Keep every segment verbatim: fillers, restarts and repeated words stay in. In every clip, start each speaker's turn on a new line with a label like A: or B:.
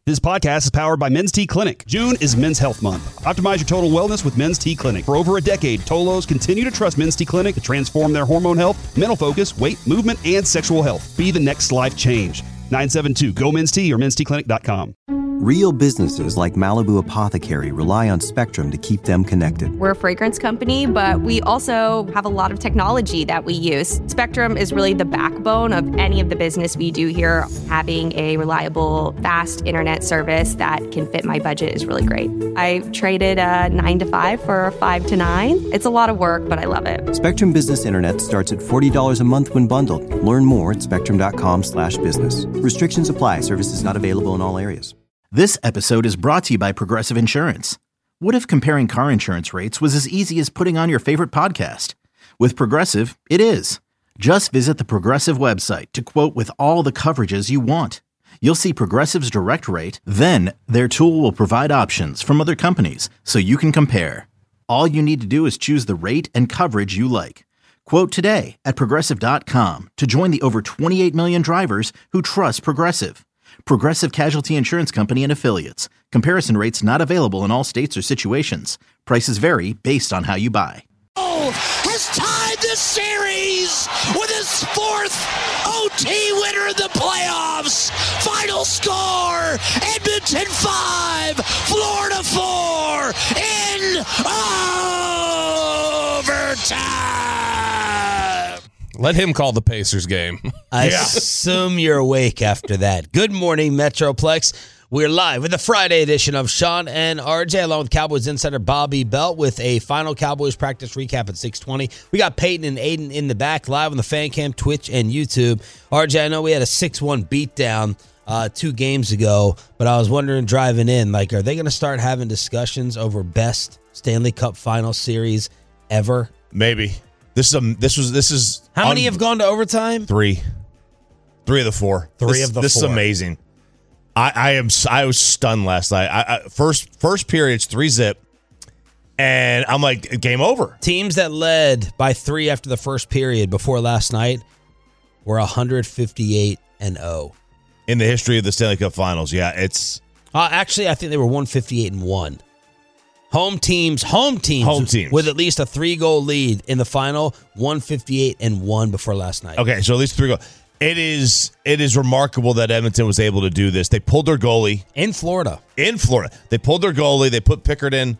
A: This podcast is powered by Men's T Clinic. June is Men's Health Month. Optimize your total wellness with Men's T Clinic. For over a decade, Tolos continue to trust Men's T Clinic to transform their hormone health, mental focus, weight, movement, and sexual health. Be the next life change. nine seven two, G O Men's T or men's t clinic dot com.
B: Real businesses like Malibu Apothecary rely on Spectrum to keep them connected.
C: We're a fragrance company, but we also have a lot of technology that we use. Spectrum is really the backbone of any of the business we do here. Having a reliable, fast internet service that can fit my budget is really great. I traded a nine to five for a five to nine. It's a lot of work, but I love it.
B: Spectrum Business Internet starts at forty dollars a month when bundled. Learn more at spectrum.com slash business. Restrictions apply. Services not available in all areas.
D: This episode is brought to you by Progressive Insurance. What if comparing car insurance rates was as easy as putting on your favorite podcast? With Progressive, it is. Just visit the Progressive website to quote with all the coverages you want. You'll see Progressive's direct rate, then their tool will provide options from other companies so you can compare. All you need to do is choose the rate and coverage you like. Quote today at progressive dot com to join the over twenty-eight million drivers who trust Progressive. Progressive Casualty Insurance Company and Affiliates. Comparison rates not available in all states or situations. Prices vary based on how you buy.
E: Oh, has tied the series with his fourth O T winner in the playoffs. Final score, Edmonton five, Florida four in overtime.
F: Let him call the Pacers game.
G: I
F: yeah.
G: assume you're awake after that. Good morning, Metroplex. We're live with the Friday edition of Sean and R J, along with Cowboys insider Bobby Belt, with a final Cowboys practice recap at six twenty. We got Peyton and Aiden in the back, live on the Fan Cam, Twitch, and YouTube. R J, I know we had a six one beatdown uh, two games ago, but I was wondering driving in, like, are they going to start having discussions over best Stanley Cup final series ever?
F: Maybe. This is a, this was this is
G: How many
F: un-
G: have gone to overtime?
F: Three, three of the four.
G: Three
F: this,
G: of the
F: this
G: four.
F: This is amazing. I, I am I was stunned last night. I, I, first first period, it's three zip, and I'm like, game over.
G: Teams that led by three after the first period before last night were one fifty-eight and oh
F: in the history of the Stanley Cup Finals. Yeah, it's
G: uh, actually I think they were one fifty-eight and one. Home teams, home teams,
F: home teams
G: with at least a three-goal lead in the final, one fifty-eight and one before last night.
F: Okay, so at least three goals. It is it is remarkable that Edmonton was able to do this. They pulled their goalie
G: in Florida.
F: In Florida, they pulled their goalie. They put Pickard in,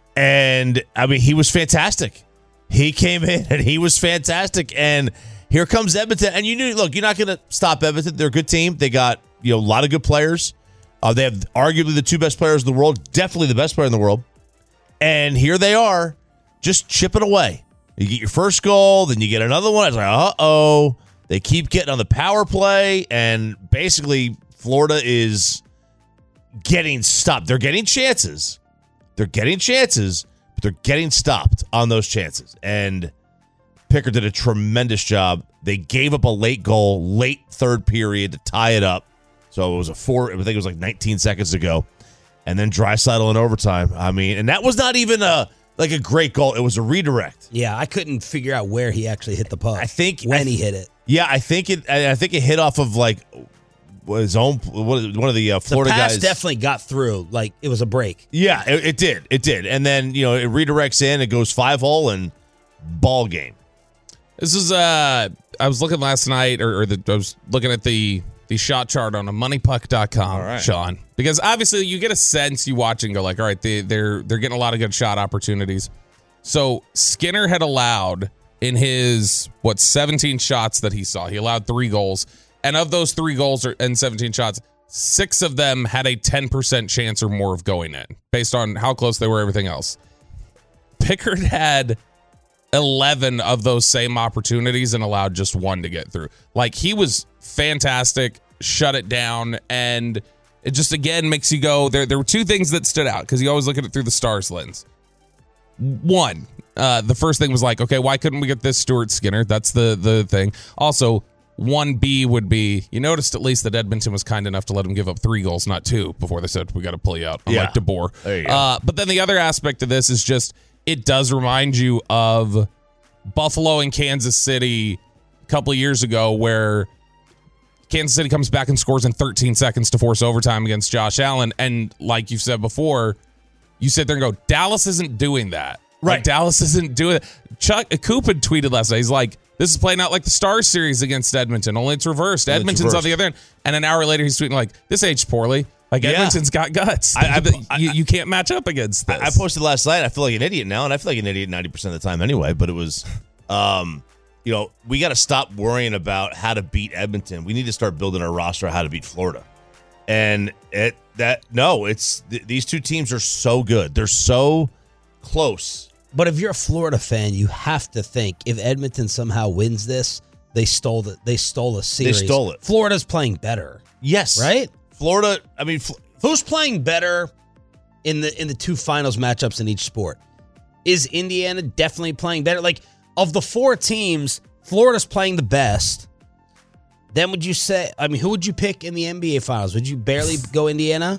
F: and I mean he was fantastic. He came in and he was fantastic. And here comes Edmonton. And you knew, look, you're not going to stop Edmonton. They're a good team. They got you know a lot of good players. Uh, they have arguably the two best players in the world, definitely the best player in the world. And here they are, just chipping away. You get your first goal, then you get another one. It's like, uh-oh. They keep getting on the power play, and basically Florida is getting stopped. They're getting chances. They're getting chances, but they're getting stopped on those chances. And Pickard did a tremendous job. They gave up a late goal, late third period to tie it up. So it was a four, I think it was like nineteen seconds to go. And then Draisaitl in overtime. I mean, and that was not even a like a great goal. It was a redirect.
G: Yeah, I couldn't figure out where he actually hit the puck.
F: I think
G: when
F: I th-
G: he hit it.
F: Yeah, I think it. I think it hit off of like his own one of the uh, Florida
G: the pass
F: guys.
G: Definitely got through. Like it was a break.
F: Yeah, it, it did. It did. And then you know it redirects in. It goes five hole and ball game.
H: This is uh, I was looking last night, or, or the, I was looking at the. The shot chart on a money puck dot com,
F: right.
H: Sean. Because obviously you get a sense, you watch and go like, all right, they, they're they're getting a lot of good shot opportunities. So Skinner had allowed in his, what, seventeen shots that he saw. He allowed three goals. And of those three goals and seventeen shots, six of them had a ten percent chance or more of going in based on how close they were, everything else. Pickard had eleven of those same opportunities and allowed just one to get through. Like, he was fantastic, shut it down, and it just, again, makes you go, there There were two things that stood out, because you always look at it through the Stars lens. One, uh, the first thing was like, okay, why couldn't we get this Stuart Skinner? That's the, the thing. Also, one B would be, you noticed at least that Edmonton was kind enough to let him give up three goals, not two, before they said, we got to pull you out, unlike
F: Yeah.
H: DeBoer.
F: There you go.
H: Uh, but then the other aspect of this is just, it does remind you of Buffalo and Kansas City a couple of years ago, where Kansas City comes back and scores in thirteen seconds to force overtime against Josh Allen. And like you've said before, you sit there and go, Dallas isn't doing that.
F: Right.
H: Like, Dallas isn't doing it. Chuck Coop had tweeted last night. He's like, this is playing out like the Stars series against Edmonton, only it's reversed.
F: Only
H: Edmonton's
F: it's
H: on the other end. And an hour later, he's tweeting like, this aged poorly. Like,
F: Yeah.
H: Edmonton's got guts.
F: I- I-
H: you, you can't match up against this.
F: I, I posted last night. I feel like an idiot now, and I feel like an idiot ninety percent of the time anyway. But it was, um, you know, we got to stop worrying about how to beat Edmonton. We need to start building our roster of how to beat Florida. And it that no, it's th- these two teams are so good. They're so close.
G: But if you're a Florida fan, you have to think if Edmonton somehow wins this, they stole the they stole a series.
F: They stole it.
G: Florida's playing better,
F: Yes,
G: right?
F: Florida. I mean, Fl-
G: Who's playing better in the in the two finals matchups in each sport? Is Indiana definitely playing better? Like, of the four teams, Florida's playing the best. Then would you say, I mean, who would you pick in the N B A finals? Would you barely go Indiana?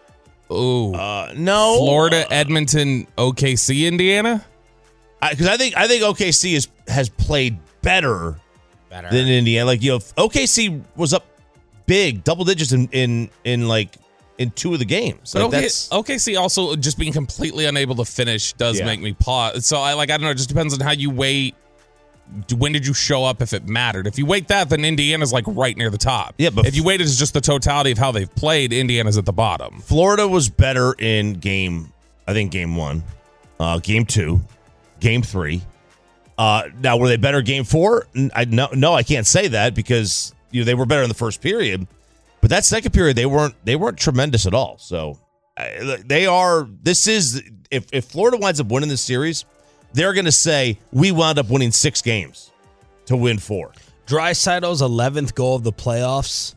H: Ooh.
F: uh, no,
H: Florida, Edmonton, O K C, Indiana?
F: because I, I think I think O K C is has played better,
G: Better.
F: than Indiana. Like, you know, O K C was up big, double digits in in in like in two of the games.
H: But
F: Like,
H: OK,
F: that's
H: O K C also just being completely unable to finish does
F: Yeah.
H: make me pause. So I like I don't know. It just depends on how you weight. When did you show up? If it mattered, if you weight that, then Indiana's like right near the top.
F: Yeah, but
H: if you weight it as just the totality of how they've played, Indiana's at the bottom.
F: Florida was better in game. I think game one, uh, game two, game three. Uh, now, were they better game four? N- I no, no, I can't say that because you know they were better in the first period, but that second period they weren't. They weren't tremendous at all. So uh, they are. This is if if Florida winds up winning this series, they're going to say we wound up winning six games to win four.
G: Draisaitl's eleventh goal of the playoffs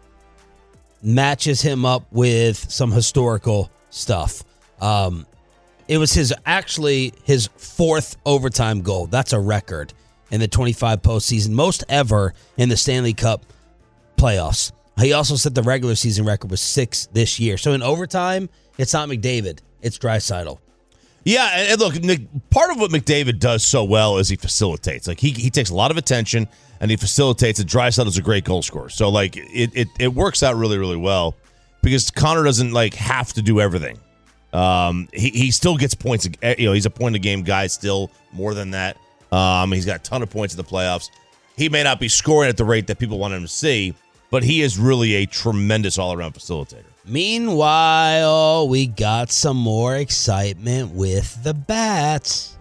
G: matches him up with some historical stuff. Um, it was his actually his fourth overtime goal. That's a record in the twenty-five postseason, most ever in the Stanley Cup playoffs. He also set the regular season record with six this year. So in overtime, it's not McDavid, it's Draisaitl.
F: Yeah, and, and look, Mc, part of what McDavid does so well is he facilitates. Like he he takes a lot of attention and he facilitates. And Draisaitl's a great goal scorer, so like it it it works out really really well because Connor doesn't like have to do everything. Um, he he still gets points. You know, he's a point a game guy still more than that. Um, he's got a ton of points in the playoffs. He may not be scoring at the rate that people want him to see, but he is really a tremendous all around facilitator.
G: Meanwhile, we got some more excitement with the Bats.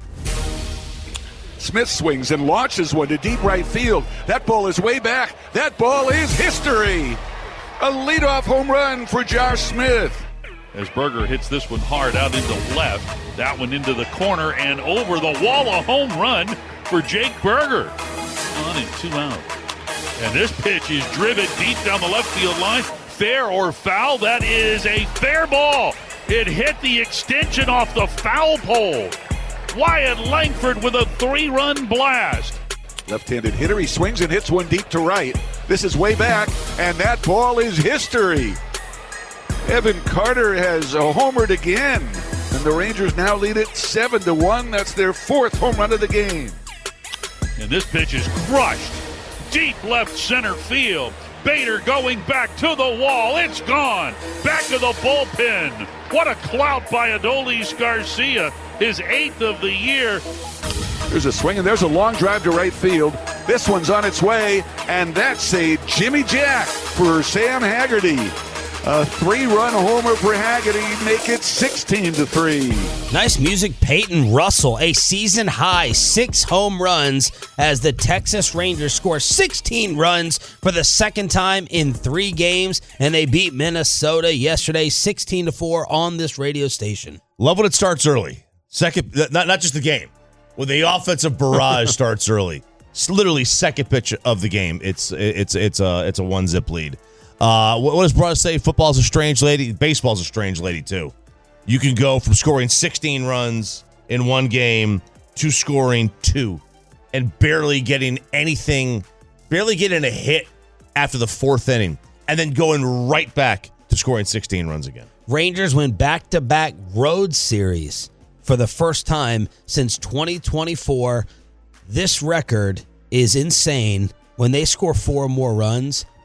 I: Smith swings and launches one to deep right field. That ball is way back. That ball is history. A leadoff home run for Josh Smith.
J: As Berger hits this one hard out into left. That one into the corner and over the wall. A home run for Jake Berger. One and two out. And this pitch is driven deep down the left field line. Fair or foul? That is a fair ball. It hit the extension off the foul pole. Wyatt Langford with a three-run blast.
I: Left-handed hitter. He swings and hits one deep to right. This is way back, and that ball is history. Evan Carter has homered again, and the Rangers now lead it seven to one. That's their fourth home run of the game.
J: And this pitch is crushed. Deep left center field. Bader going back to the wall. It's gone. Back to the bullpen. What a clout by Adolis Garcia. His eighth of the year.
I: There's a swing, and there's a long drive to right field. This one's on its way, and that's a Jimmy Jack for Sam Haggerty. A three-run homer for Haggerty, make it sixteen to three.
G: Nice music, Peyton Russell, a season-high six home runs as the Texas Rangers score sixteen runs for the second time in three games, and they beat Minnesota yesterday sixteen to four on this radio station.
F: Love when it starts early. Second, not not just the game. When the offensive barrage starts early, it's literally second pitch of the game. It's it's it's a it's a one zip lead. Uh, what, what does Broad say? Football's a strange lady. Baseball's a strange lady too. You can go from scoring sixteen runs in one game to scoring two, and barely getting anything, barely getting a hit after the fourth inning, and then going right back to scoring sixteen runs again.
G: Rangers win back-to-back road series for the first time since twenty twenty-four. This record is insane. When they score four more runs,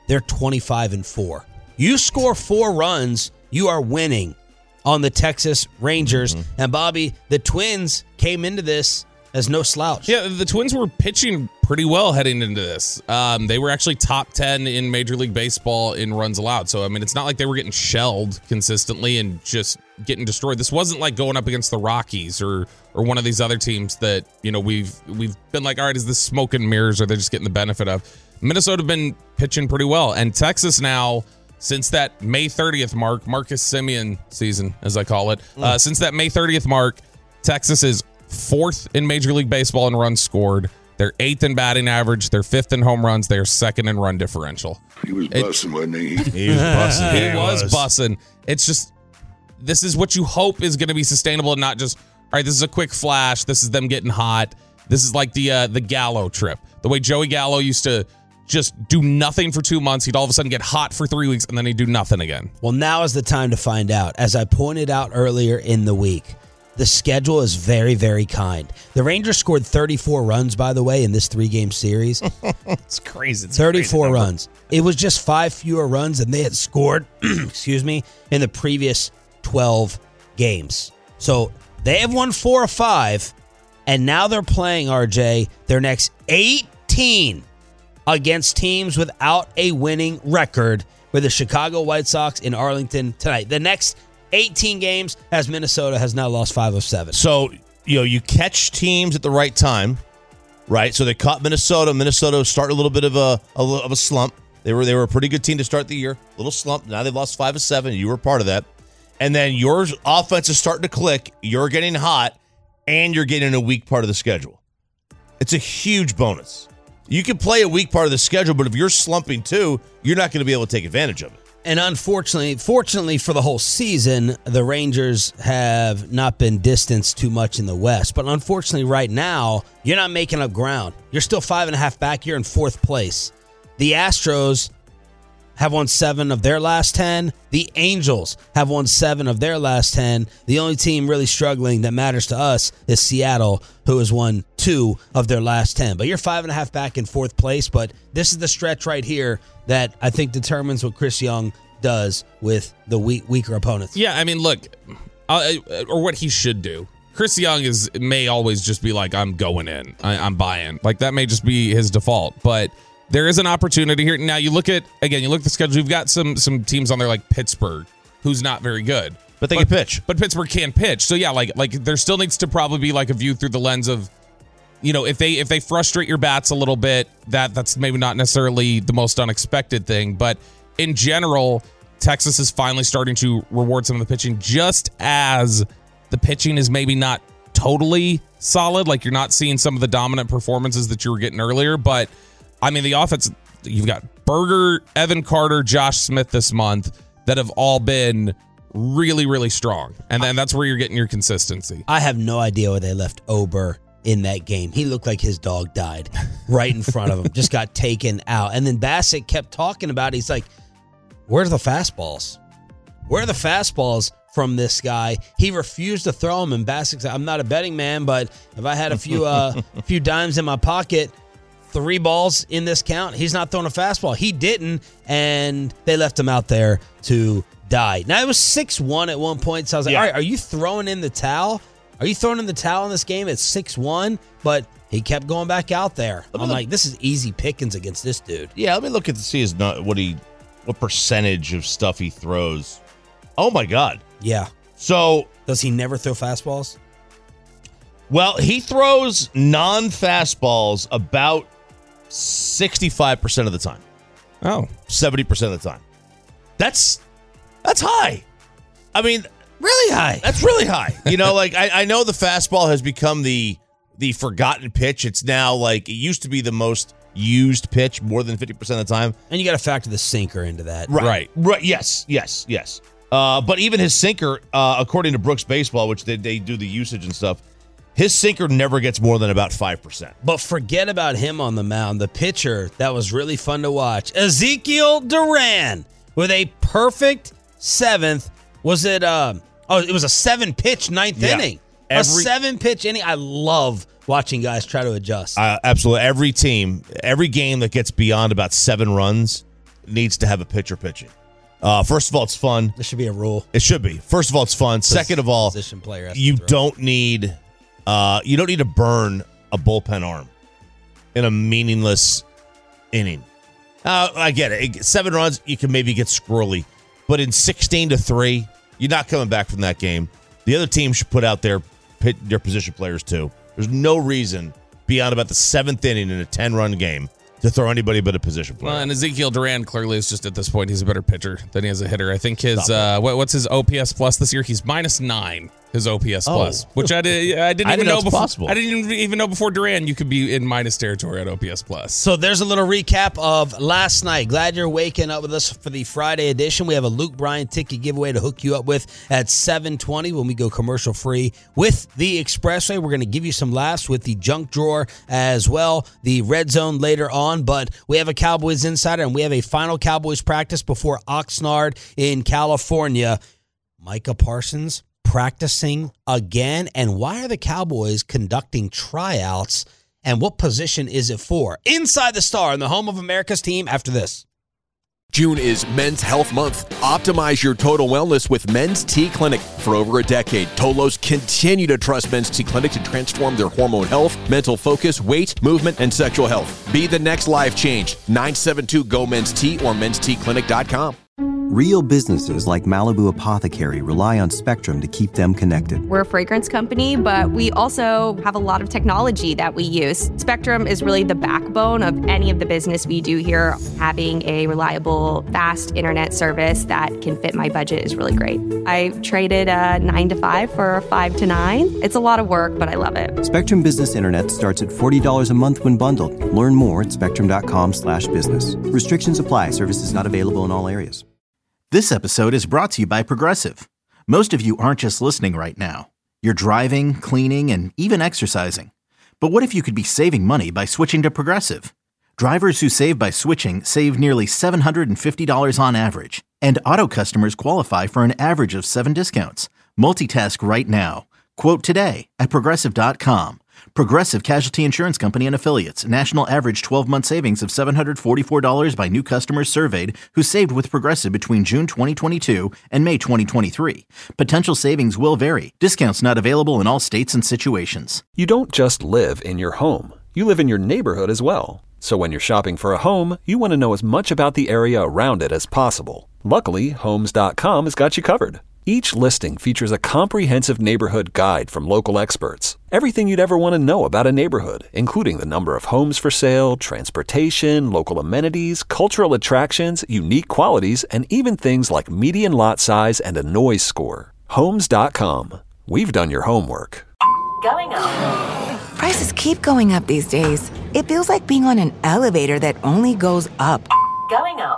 G: they're twenty-five and four. You score four runs, you are winning on the Texas Rangers. Mm-hmm. And Bobby, the Twins came into this as no slouch.
H: Yeah, the Twins were pitching pretty well heading into this. Um, they were actually top ten in Major League Baseball in runs allowed. So, I mean, it's not like they were getting shelled consistently and just getting destroyed. This wasn't like going up against the Rockies or or one of these other teams that, you know, we've we've been like, all right, is this smoke and mirrors or they're just getting the benefit of? Minnesota have been pitching pretty well. And Texas now, since that May thirtieth mark, Marcus Semien season, as I call it, mm. uh, since that May thirtieth mark, Texas is fourth in Major League Baseball in runs scored. They're eighth in batting average. They're fifth in home runs. They're second in run differential.
K: He was bussing, wasn't he?
F: He was bussing.
H: He
F: yeah,
H: was,
F: was
H: bussing. It's just, this is what you hope is going to be sustainable and not just, all right, this is a quick flash. This is them getting hot. This is like the uh, the Gallo trip. The way Joey Gallo used to just do nothing for two months. He'd all of a sudden get hot for three weeks, and then he'd do nothing again.
G: Well, now is the time to find out. As I pointed out earlier in the week, the schedule is very, very kind. The Rangers scored thirty-four runs, by the way, in this three-game series.
F: It's crazy. It's
G: thirty-four
F: crazy
G: runs. It was just five fewer runs than they had scored, excuse me, in the previous twelve games. So they have won four or five, and now they're playing, R J, their next eighteen against teams without a winning record, with the Chicago White Sox in Arlington tonight. The next eighteen games, as Minnesota has now lost five of seven.
F: So, you know, you catch teams at the right time, right? So they caught Minnesota. Minnesota started a little bit of a, a of a slump. They were they were a pretty good team to start the year. A little slump. Now they've lost five of seven. You were part of that. And then your offense is starting to click. You're getting hot, and you're getting a weak part of the schedule. It's a huge bonus. You can play a weak part of the schedule, but if you're slumping too, you're not going to be able to take advantage of it.
G: And unfortunately, fortunately for the whole season, the Rangers have not been distanced too much in the West. But unfortunately, right now, you're not making up ground. You're still five and a half back. You're in fourth place. The Astros have won seven of their last ten. The Angels have won seven of their last ten. The only team really struggling that matters to us is Seattle, who has won two of their last ten. But you're five and a half back in fourth place. But this is the stretch right here that I think determines what Chris Young does with the weak, weaker opponents.
H: Yeah, I mean, look, uh, or what he should do. Chris Young is may always just be like, I'm going in. I, I'm buying. Like, that may just be his default. But there is an opportunity here. Now, you look at, again, you look at the schedule. You've got some some teams on there like Pittsburgh, who's not very good.
F: But they
H: but,
F: can pitch.
H: But Pittsburgh can pitch. So, yeah, like like there still needs to probably be like a view through the lens of, you know, if they if they frustrate your bats a little bit, that that's maybe not necessarily the most unexpected thing. But in general, Texas is finally starting to reward some of the pitching, just as the pitching is maybe not totally solid. Like, you're not seeing some of the dominant performances that you were getting earlier. But, I mean, the offense, you've got Berger, Evan Carter, Josh Smith this month that have all been really, really strong. And then that's where you're getting your consistency.
G: I have no idea where they left Ober in that game. He looked like his dog died right in front of him, just got taken out. And then Bassitt kept talking about it. He's like, where's the fastballs? Where are the fastballs from this guy? He refused to throw them, and Bassitt said, I'm not a betting man, but if I had a few uh, few dimes in my pocket, three balls in this count, he's not throwing a fastball. He didn't, and they left him out there to die. Now, it was six one at one point, so I was like, yeah. All right, are you throwing in the towel? Are you throwing in the towel in this game at six one? But he kept going back out there. I'm like, this is easy pickings against this dude.
F: Yeah, let me look at to see his what he what percentage of stuff he throws. Oh my God.
G: Yeah.
F: So
G: does he never throw fastballs?
F: Well, he throws non-fastballs about sixty-five percent of the time.
H: Oh.
F: seventy percent of the time. That's that's high. I mean,
G: really high.
F: That's really high. You know, like I, I know the fastball has become the the forgotten pitch. It's now like it used to be the most used pitch more than fifty percent of the time.
G: And you got to factor the sinker into that.
F: Right.
H: Right.
F: right. Yes, yes, yes. Uh, but even his sinker, uh, according to Brooks Baseball, which they, they do the usage and stuff, his sinker never gets more than about five percent.
G: But forget about him on the mound. The pitcher that was really fun to watch, Ezekiel Duran, with a perfect seventh. Was it, uh, oh, it was a seven-pitch ninth yeah. inning. Every, a seven-pitch inning. I love watching guys try to adjust.
F: Uh, absolutely. Every team, every game that gets beyond about seven runs needs to have a pitcher pitching. Uh, first of all, it's fun.
G: This should be a rule.
F: It should be. First of all, it's fun. Second of all,
G: Position player has to
F: you
G: throw.
F: don't need uh, you don't need to burn a bullpen arm in a meaningless inning. Uh, I get it. Seven runs, you can maybe get squirrely, but in sixteen to three, you're not coming back from that game. The other team should put out their their position players too. There's no reason beyond about the seventh inning in a ten-run game to throw anybody but a position player.
H: Well, and Ezekiel Duran clearly is just at this point, he's a better pitcher than he is a hitter. I think his, uh, what, what's his O P S plus this year? He's minus nine, his O P S
F: Oh.
H: plus, which I, did, I didn't
F: I
H: even
F: didn't know
H: know
F: it's
H: before.
F: possible.
H: I didn't even know before Duran you could be in minus territory at O P S plus.
G: So there's a little recap of last night. Glad you're waking up with us for the Friday edition. We have a Luke Bryan ticket giveaway to hook you up with at seven twenty when we go commercial free with the Expressway. We're going to give you some laughs with the junk drawer as well, the red zone later on. But we have a Cowboys Insider, and we have a final Cowboys practice before Oxnard in California. Micah Parsons practicing again, and why are the Cowboys conducting tryouts, and what position is it for? Inside the Star in the home of America's team after this.
K: June is Men's Health Month. Optimize your total wellness with Men's T Clinic. For over a decade, Tolos continue to trust Men's T Clinic to transform their hormone health, mental focus, weight, movement, and sexual health. Be the next life change. nine seven two, G O, Men's T or mens t clinic dot com.
B: Real businesses like Malibu Apothecary rely on Spectrum to keep them connected.
C: We're a fragrance company, but we also have a lot of technology that we use. Spectrum is really the backbone of any of the business we do here. Having a reliable, fast internet service that can fit my budget is really great. I traded a nine to five for a five to nine. It's a lot of work, but I love it.
B: Spectrum Business Internet starts at forty dollars a month when bundled. Learn more at spectrum.com slash business. Restrictions apply. Services not available in all areas.
D: This episode is brought to you by Progressive. Most of you aren't just listening right now. You're driving, cleaning, and even exercising. But what if you could be saving money by switching to Progressive? Drivers who save by switching save nearly seven hundred fifty dollars on average. And auto customers qualify for an average of seven discounts. Multitask right now. Quote today at Progressive dot com. Progressive Casualty Insurance Company and Affiliates. National average twelve-month savings of seven hundred forty-four dollars by new customers surveyed who saved with Progressive between June twenty twenty-two and May twenty twenty-three. Potential savings will vary. Discounts not available in all states and situations.
L: You don't just live in your home. You live in your neighborhood as well. So when you're shopping for a home, you want to know as much about the area around it as possible. Luckily, Homes dot com has got you covered. Each listing features a comprehensive neighborhood guide from local experts. Everything you'd ever want to know about a neighborhood, including the number of homes for sale, transportation, local amenities, cultural attractions, unique qualities, and even things like median lot size and a noise score. Homes dot com. We've done your homework.
M: Going up. Prices keep going up these days. It feels like being on an elevator that only goes up. Going up.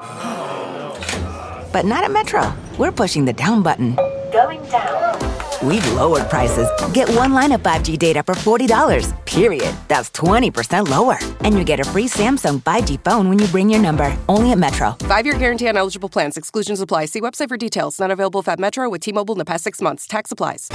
M: But not at Metro. We're pushing the down button. Going down. We've lowered prices. Get one line of five G data for forty dollars, period. That's twenty percent lower. And you get a free Samsung five G phone when you bring your number. Only at Metro.
N: Five-year guarantee on eligible plans. Exclusions apply. See website for details. Not available at Metro with T-Mobile in the past six months. Tax applies.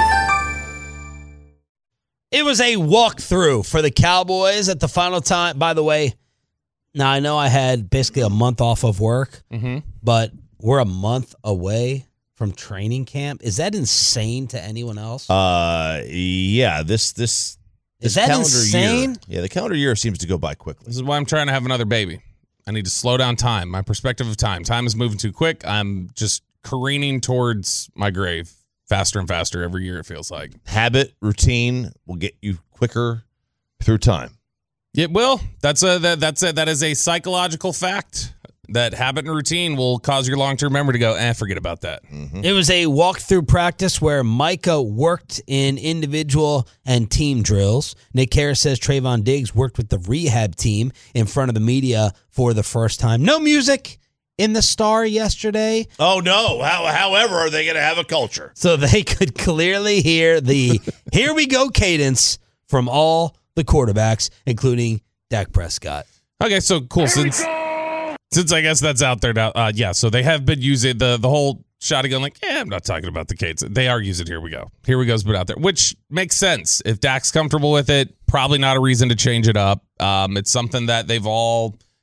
G: It was a walkthrough for the Cowboys at the final time. By the way, now I know I had basically a month off of work,
H: mm-hmm.
G: but we're a month away from training camp. Is that insane to anyone else?
F: Uh, yeah. This this
G: Is
F: this
G: that
F: calendar
G: insane?
F: Year, yeah, the calendar year seems to go by quickly.
H: This is why I'm trying to have another baby. I need to slow down time. My perspective of time. Time is moving too quick. I'm just careening towards my grave faster and faster every year, it feels like.
F: Habit, routine will get you quicker through time.
H: It will. That's a that, that's a, that is a psychological fact. That habit and routine will cause your long-term memory to go, eh, forget about that.
F: Mm-hmm.
G: It was a walkthrough practice where Micah worked in individual and team drills. Nick Harris says Trayvon Diggs worked with the rehab team in front of the media for the first time. No music in the Star yesterday.
F: Oh, no. How, however, are they going to have a culture?
G: So they could clearly hear the here we go cadence from all the quarterbacks, including Dak Prescott.
H: Okay, so cool. Since since I guess that's out there now, uh, yeah, so they have been using the the whole shotgun, like, eh, I'm not talking about the cadence. They are using here we go. Here we go's been out there, which makes sense. If Dak's comfortable with it, probably not a reason to change it up. Um, it's something that they've all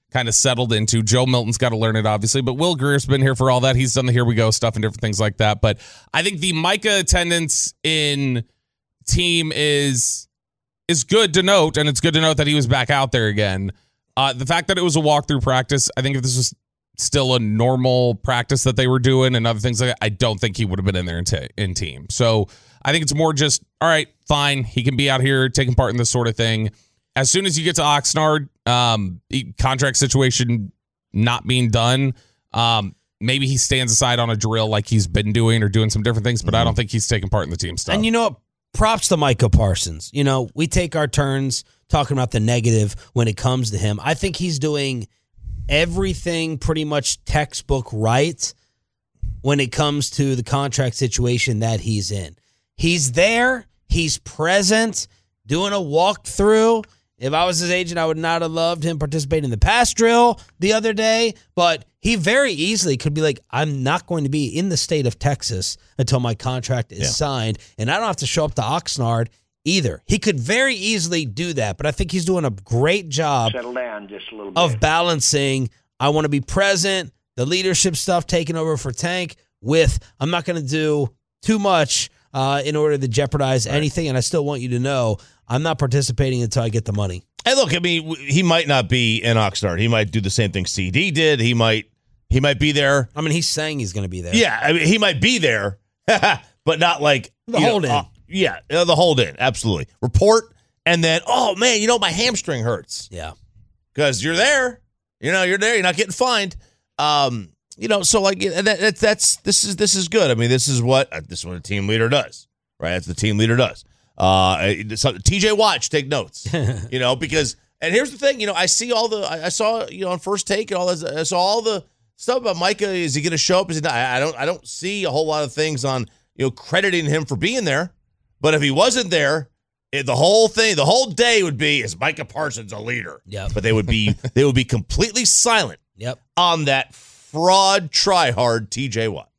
H: kind of settled into. Joe Milton's got to learn it, obviously, but Will Greer's been here for all that. He's done the Here We Go stuff and different things like that. But I think the Micah attendance in team is is good to note, and it's good to note that he was back out there again. Uh, the fact that it was a walkthrough practice, I think if this was still a normal practice that they were doing and other things like that, I don't think he would have been in there in, t- in team. So I think it's more just, all right, fine. He can be out here taking part in this sort of thing. As soon as you get to Oxnard, um, contract situation not being done, um, maybe he stands aside on a drill like he's been doing or doing some different things, but mm-hmm. I don't think he's taking part in the team stuff.
G: And you know what? Props to Micah Parsons. You know, we take our turns talking about the negative when it comes to him. I think he's doing everything pretty much textbook right when it comes to the contract situation that he's in. He's there. He's present, doing a walkthrough. If I was his agent, I would not have loved him participating in the pass drill the other day, but he very easily could be like, I'm not going to be in the state of Texas until my contract is yeah. signed, and I don't have to show up to Oxnard either. He could very easily do that, but I think he's doing a great job
O: Settle down just a little bit.
G: of balancing, I want to be present, the leadership stuff taking over for Tank, with I'm not going to do too much uh, in order to jeopardize right. anything, and I still want you to know I'm not participating until I get the money.
F: And look, I mean, he might not be in Oxnard. He might do the same thing C D did. He might he might be there.
G: I mean, he's saying he's going to be there.
F: Yeah, I mean, he might be there, but not like
G: the hold know, in.
F: Uh, yeah, uh, the hold in, absolutely. Report, and then, oh, man, you know, my hamstring hurts.
G: Yeah.
F: Because you're there. You know, you're there. You're not getting fined. Um, you know, so, like, that, that, that's, this is this is good. I mean, this is what, uh, this is what a team leader does, right? That's what the team leader does. Uh, so T J Watt, take notes, you know, because, and here's the thing, you know, I see all the, I, I saw, you know, on First Take and all this, I saw all the stuff about Micah. Is he going to show up? Is he not? I don't, I don't see a whole lot of things on, you know, crediting him for being there. But if he wasn't there, it, the whole thing, the whole day would be, is Micah Parsons a leader?
G: Yep.
F: But they would be, they would be completely silent
G: yep.
F: on that fraud, try-hard T J Watt.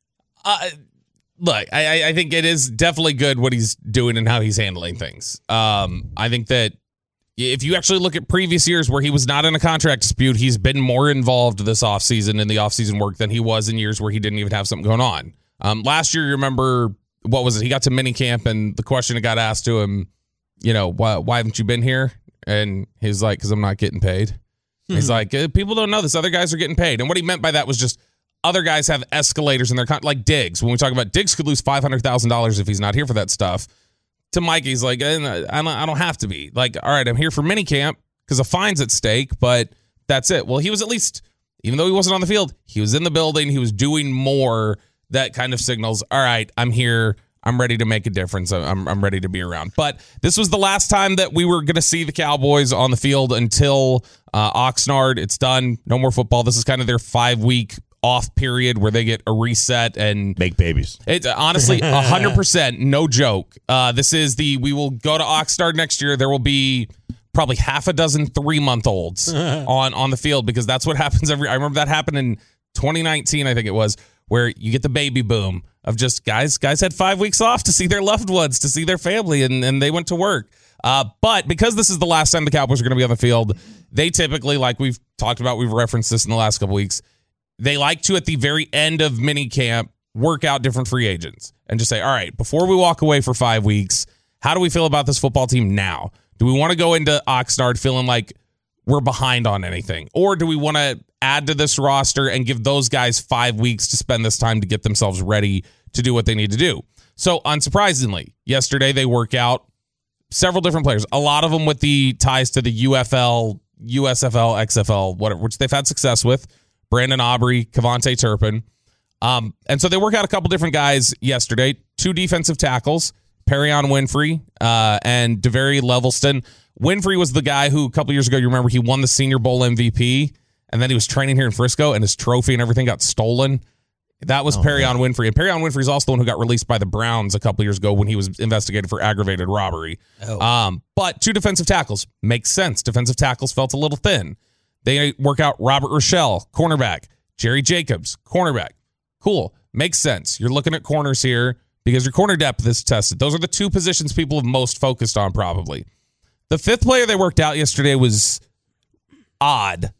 H: Uh, Look, I, I think it is definitely good what he's doing and how he's handling things. Um, I think that if you actually look at previous years where he was not in a contract dispute, he's been more involved this offseason in the offseason work than he was in years where he didn't even have something going on. Um, last year, you remember, what was it? He got to minicamp, and the question that got asked to him, you know, why, why haven't you been here? And he's like, because I'm not getting paid. Mm-hmm. He's like, people don't know this. Other guys are getting paid. And what he meant by that was just, other guys have escalators in their con- like Diggs. When we talk about Diggs could lose five hundred thousand dollars if he's not here for that stuff. To Mike, he's like, I don't, I don't have to be. Like, all right, I'm here for minicamp because a fine's at stake, but that's it. Well, he was at least, even though he wasn't on the field, he was in the building. He was doing more that kind of signals, all right, I'm here. I'm ready to make a difference. I'm I'm ready to be around. But this was the last time that we were going to see the Cowboys on the field until uh, Oxnard. It's done. No more football. This is kind of their five-week off period where they get a reset and
F: make babies.
H: It's honestly one hundred percent no joke. Uh, this is the, we will go to Oxnard next year. There will be probably half a dozen three-month-olds on, on the field because that's what happens every, I remember that happened in twenty nineteen, I think it was, where you get the baby boom of just guys, guys had five weeks off to see their loved ones, to see their family, and, and they went to work. Uh, but because this is the last time the Cowboys are going to be on the field, they typically, like we've talked about, we've referenced this in the last couple weeks, they like to, at the very end of minicamp, work out different free agents and just say, all right, before we walk away for five weeks, how do we feel about this football team now? Do we want to go into Oxnard feeling like we're behind on anything? Or do we want to add to this roster and give those guys five weeks to spend this time to get themselves ready to do what they need to do? So, unsurprisingly, yesterday they work out several different players, a lot of them with the ties to the U F L, U S F L, X F L, whatever, which they've had success with. Brandon Aubrey, Kavontae Turpin. Um, and so they work out a couple different guys yesterday. Two defensive tackles, Perion Winfrey uh, and DeVary Levelston. Winfrey was the guy who a couple years ago, you remember, he won the Senior Bowl M V P, and then he was training here in Frisco, and his trophy and everything got stolen. That was oh, Perion Winfrey. And Perion Winfrey is also the one who got released by the Browns a couple years ago when he was investigated for aggravated robbery.
G: Oh.
H: Um, but two defensive tackles. Makes sense. Defensive tackles felt a little thin. They work out Robert Rochelle, cornerback. Jerry Jacobs, cornerback. Cool. Makes sense. You're looking at corners here because your corner depth is tested. Those are the two positions people have most focused on probably. The fifth player they worked out yesterday was odd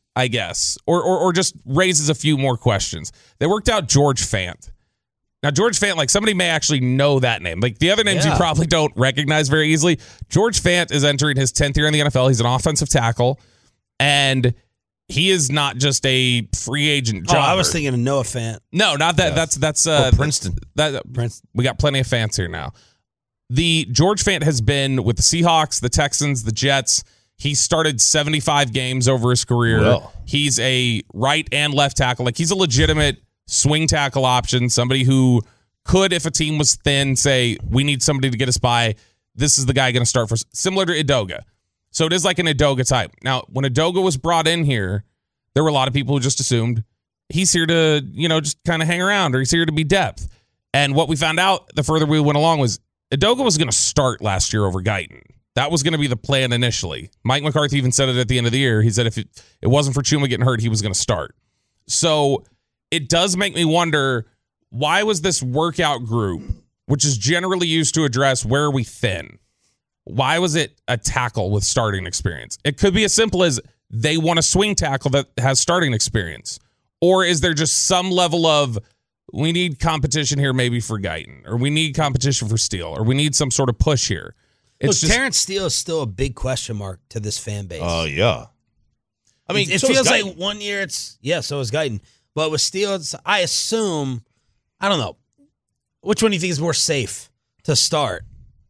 H: I guess, or, or or just raises a few more questions. They worked out George Fant. Now, George Fant, like somebody may actually know that name. Like the other names
G: Yeah.
H: you probably don't recognize very easily. George Fant is entering his tenth year in the N F L. He's an offensive tackle, and he is not just a free agent
G: Oh,
H: jobber.
G: I was thinking of Noah Fant.
H: No, not that.
F: Yeah.
H: That's that's uh,
F: Or Princeton.
H: That, that Princeton. We got plenty of Fants here now. The George Fant has been with the Seahawks, the Texans, the Jets. He started seventy-five games over his career.
F: Well.
H: He's a right and left tackle. Like he's a legitimate swing tackle option. Somebody who could, if a team was thin, say we need somebody to get us by. This is the guy going to start for. Similar to Edoga. So it is like an Edoga type. Now, when Edoga was brought in here, there were a lot of people who just assumed he's here to, you know, just kind of hang around, or he's here to be depth. And what we found out the further we went along was Edoga was going to start last year over Guyton. That was going to be the plan initially. Mike McCarthy even said it at the end of the year. He said if it, it wasn't for Chuma getting hurt, he was going to start. So it does make me wonder, why was this workout group, which is generally used to address where are we thin, why was it a tackle with starting experience? It could be as simple as they want a swing tackle that has starting experience. Or is there just some level of, we need competition here maybe for Guyton, or we need competition for Steele, or we need some sort of push here?
G: Look,
H: It's just,
G: Terrence Steele is still a big question mark to this fan base.
F: Oh, yeah. I mean,
G: it, it
F: so is
G: feels
F: Guyton.
G: like one year it's, yeah, so is Guyton. But with Steele, it's, I assume, I don't know. Which one do you think is more safe to start?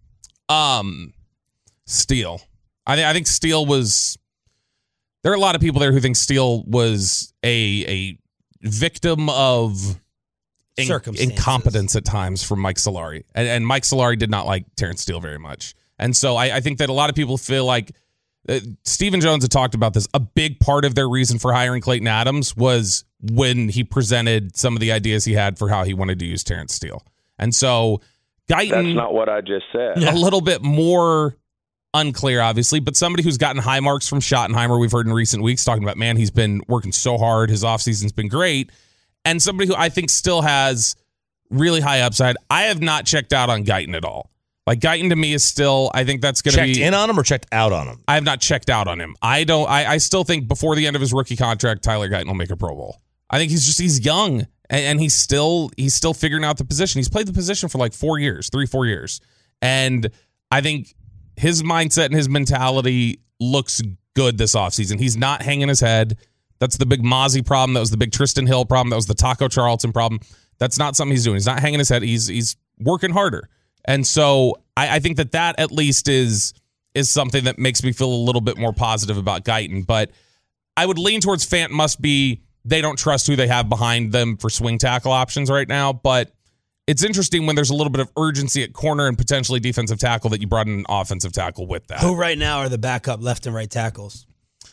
H: Um, Steele. I, th- I think Steele was, there are a lot of people there who think Steele was a a victim of in-
G: Circumstances.
H: incompetence at times from Mike Solari. And, and Mike Solari did not like Terrence Steele very much. And so I, I think that a lot of people feel like uh, Stephen Jones had talked about this. A big part of their reason for hiring Clayton Adams was when he presented some of the ideas he had for how he wanted to use Terrence Steele. And so Guyton,
O: That's not what I just said.
H: a little bit more unclear, obviously, but somebody who's gotten high marks from Schottenheimer, we've heard in recent weeks talking about, man, he's been working so hard. His offseason's been great. And somebody who I think still has really high upside. I have not checked out on Guyton at all. Like Guyton to me is still, I think that's going to be.
F: Checked in on him or checked out on him?
H: I have not checked out on him. I don't, I, I still think before the end of his rookie contract, Tyler Guyton will make a Pro Bowl. I think he's just, he's young and, and he's still, he's still figuring out the position. He's played the position for like four years, three, four years. And I think his mindset and his mentality looks good this offseason. He's not hanging his head. That's the big Mozzie problem. That was the big Tristan Hill problem. That was the Taco Charlton problem. That's not something he's doing. He's not hanging his head. He's he's working harder. And so I, I think that that at least is is something that makes me feel a little bit more positive about Guyton. But I would lean towards Fant must be they don't trust who they have behind them for swing tackle options right now. But it's interesting when there's a little bit of urgency at corner and potentially defensive tackle that you brought in an offensive tackle with that.
G: Who right now are the backup left and right tackles?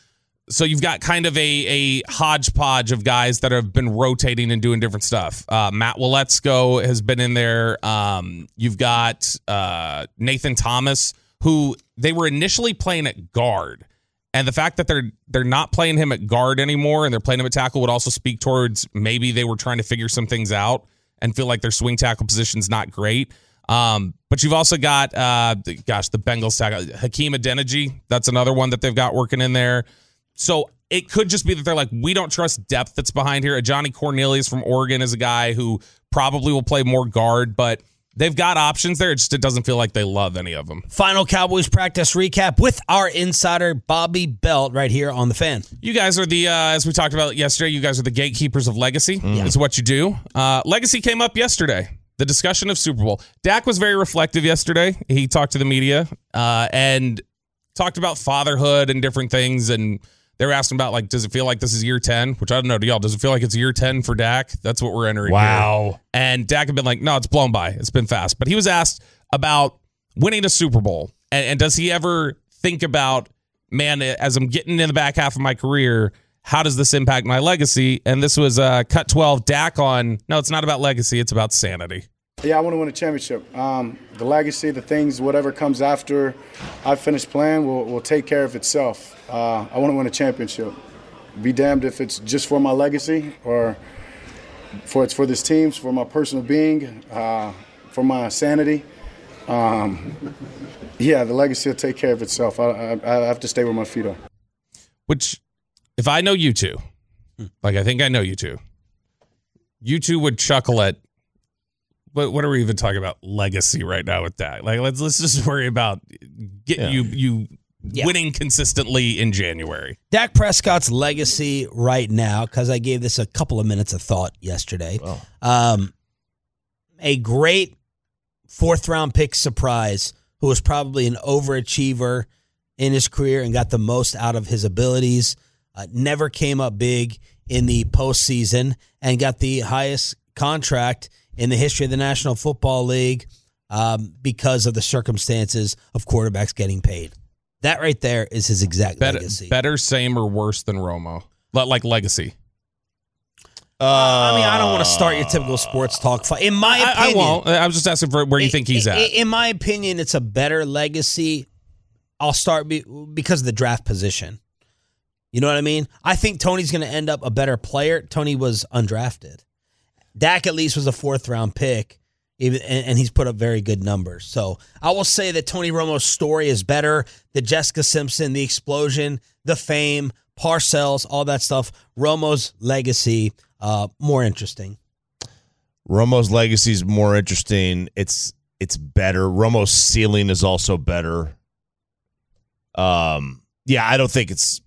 H: So you've got kind of a, a hodgepodge of guys that have been rotating and doing different stuff. Uh, Matt Waletzko has been in there. Um, you've got uh, Nathan Thomas, who they were initially playing at guard. And the fact that they're they're not playing him at guard anymore and they're playing him at tackle would also speak towards maybe they were trying to figure some things out and feel like their swing tackle position's not great. Um, but you've also got, uh, gosh, the Bengals tackle, Hakeem Adeniji. That's another one that they've got working in there. So it could just be that they're like, we don't trust depth that's behind here. Johnny Cornelius from Oregon is a guy who probably will play more guard, but they've got options there. It just it doesn't feel like they love any of them.
G: Final Cowboys practice recap with our insider, Bobby Belt, right here on The Fan.
H: You guys are the, uh, as we talked about yesterday, you guys are the gatekeepers of legacy. Mm. It's what you do. Uh, legacy came up yesterday. The discussion of Super Bowl. Dak was very reflective yesterday. He talked to the media uh, and talked about fatherhood and different things, and they were asking about, like, does it feel like this is year ten? Which I don't know to y'all. Does it feel like it's year ten for Dak? That's what we're entering
F: Wow.
H: here. And Dak had been like, no, it's blown by. It's been fast. But he was asked about winning a Super Bowl. And, and does he ever think about, man, as I'm getting in the back half of my career, how does this impact my legacy? And this was uh, Cut twelve, Dak on, no, it's not about legacy. It's about sanity.
P: Yeah, I want to win a championship. Um, the legacy, the things, whatever comes after I finish playing will, will take care of itself. Uh, I want to win a championship. Be damned if it's just for my legacy or for it's for this team, for my personal being, uh, for my sanity. Um, yeah, the legacy will take care of itself. I, I, I have to stay where my feet are.
H: Which if I know you two, like I think I know you two, you two would chuckle at, what, what are we even talking about? Legacy right now with Dak. Like, let's let's just worry about getting
G: Yeah.
H: you you
G: Yeah.
H: winning consistently in January.
G: Dak Prescott's legacy right now, because I gave this a couple of minutes of thought yesterday.
F: Oh.
G: Um, a great fourth round pick surprise who was probably an overachiever in his career and got the most out of his abilities. Uh, never came up big in the postseason and got the highest contract in the history of the National Football League um, because of the circumstances of quarterbacks getting paid. That right there is his exact
H: Better,
G: legacy.
H: better, same, or worse than Romo? Le- Like legacy.
G: Uh, I mean, I don't want to start your typical sports talk fight. In my
H: I,
G: opinion,
H: I won't. I was just asking for where you think he's
G: in,
H: at.
G: In my opinion, it's a better legacy. I'll start be, because of the draft position. You know what I mean? I think Tony's going to end up a better player. Tony was undrafted. Dak at least was a fourth round pick, even, and, and he's put up very good numbers. So I will say that Tony Romo's story is better. The Jessica Simpson, the explosion, the fame, Parcells, all that stuff. Romo's legacy, uh, more interesting.
F: Romo's legacy is more interesting. It's it's better. Romo's ceiling is also better. Um, yeah, I don't think it's.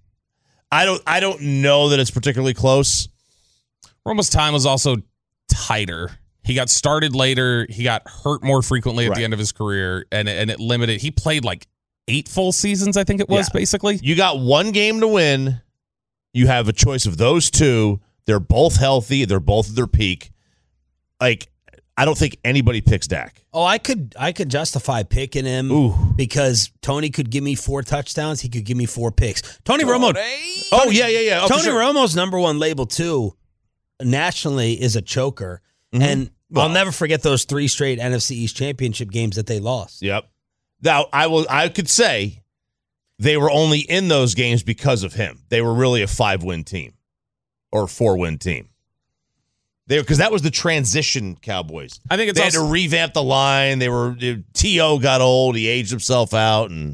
F: I don't. I don't know that it's particularly close.
H: Romo's time was also tighter. He got started later. He got hurt more frequently at
F: Right.
H: the end of his career, and and it limited. He played like eight full seasons, I think it was,
F: Yeah.
H: basically.
F: You got one game to win. You have a choice of those two. They're both healthy. They're both at their peak. Like, I don't think anybody picks Dak.
G: Oh, I could I could justify picking him
F: Ooh.
G: because Tony could give me four touchdowns. He could give me four picks. Tony Romo.
F: Oh, yeah, yeah, yeah. Oh, for
G: Tony
F: sure.
G: Romo's number one label, too, nationally is a choker.
F: Mhm.
G: And
F: Well-
G: I'll never forget those three straight N F C East championship games that they lost.
F: Yep. Now, I will. I could say they were only in those games because of him. They were really a five-win team or four-win team. They because that was the transition Cowboys.
H: I think it's
F: they
H: also,
F: had to revamp the line. They were T O got old. He aged himself out, and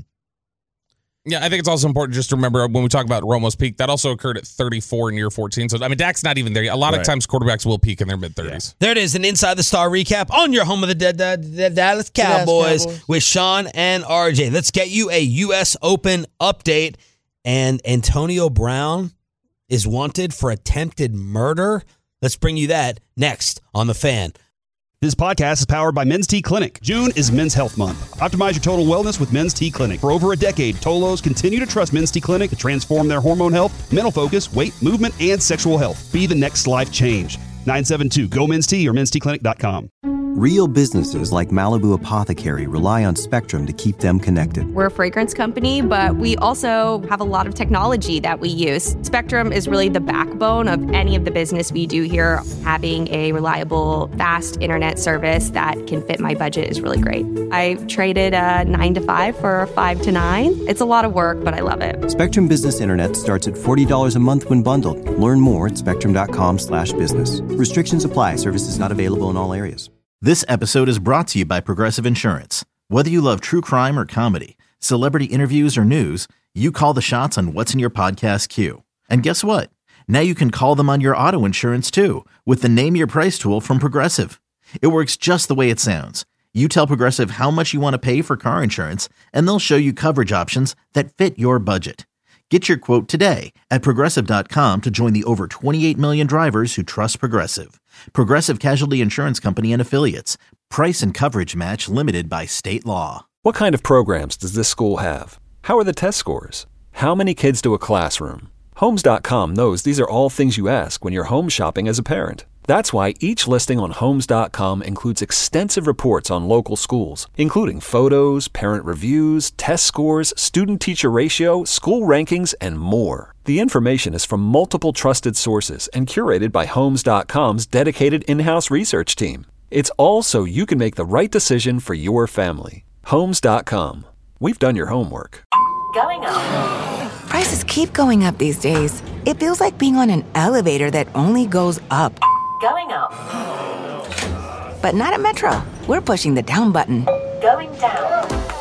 H: yeah, I think it's also important just to remember when we talk about Romo's peak, that also occurred at thirty-four in year fourteen. So, I mean, Dak's not even there yet. A lot
F: Right.
H: of times quarterbacks will peak in their mid-thirties.
G: There it is, an Inside the Star recap on your home of the dead, dead, dead Dallas Cowboys,
F: Cowboys.
G: with Sean and R J. Let's get you a U S Open update. And Antonio Brown is wanted for attempted murder. Let's bring you that next on The Fan.
A: This podcast is powered by Men's T Clinic. June is Men's Health Month. Optimize your total wellness with Men's T Clinic. For over a decade, Tolos continue to trust Men's T Clinic to transform their hormone health, mental focus, weight, movement, and sexual health. Be the next life change. nine seven two, go men's t or men's t clinic dot com.
B: Real businesses like Malibu Apothecary rely on Spectrum to keep them connected.
C: We're a fragrance company, but we also have a lot of technology that we use. Spectrum is really the backbone of any of the business we do here. Having a reliable, fast internet service that can fit my budget is really great. I traded a nine to five for a five to nine. It's a lot of work, but I love it.
B: Spectrum Business Internet starts at forty dollars a month when bundled. Learn more at spectrum.com slash business. Restrictions apply. Services not available in all areas.
D: This episode is brought to you by Progressive Insurance. Whether you love true crime or comedy, celebrity interviews or news, you call the shots on what's in your podcast queue. And guess what? Now you can call them on your auto insurance too with the Name Your Price tool from Progressive. It works just the way it sounds. You tell Progressive how much you want to pay for car insurance, and they'll show you coverage options that fit your budget. Get your quote today at Progressive dot com to join the over twenty-eight million drivers who trust Progressive. Progressive Casualty Insurance Company and Affiliates. Price and coverage match limited by state law.
L: What kind of programs does this school have? How are the test scores? How many kids do a classroom? Homes dot com knows these are all things you ask when you're home shopping as a parent. That's why each listing on Homes dot com includes extensive reports on local schools, including photos, parent reviews, test scores, student-teacher ratio, school rankings, and more. The information is from multiple trusted sources and curated by Homes dot com's dedicated in-house research team. It's all so you can make the right decision for your family. Homes dot com. We've done your homework.
M: Going up. Prices keep going up these days. It feels like being on an elevator that only goes up. Going up. But not at Metro. We're pushing the down button. Going down.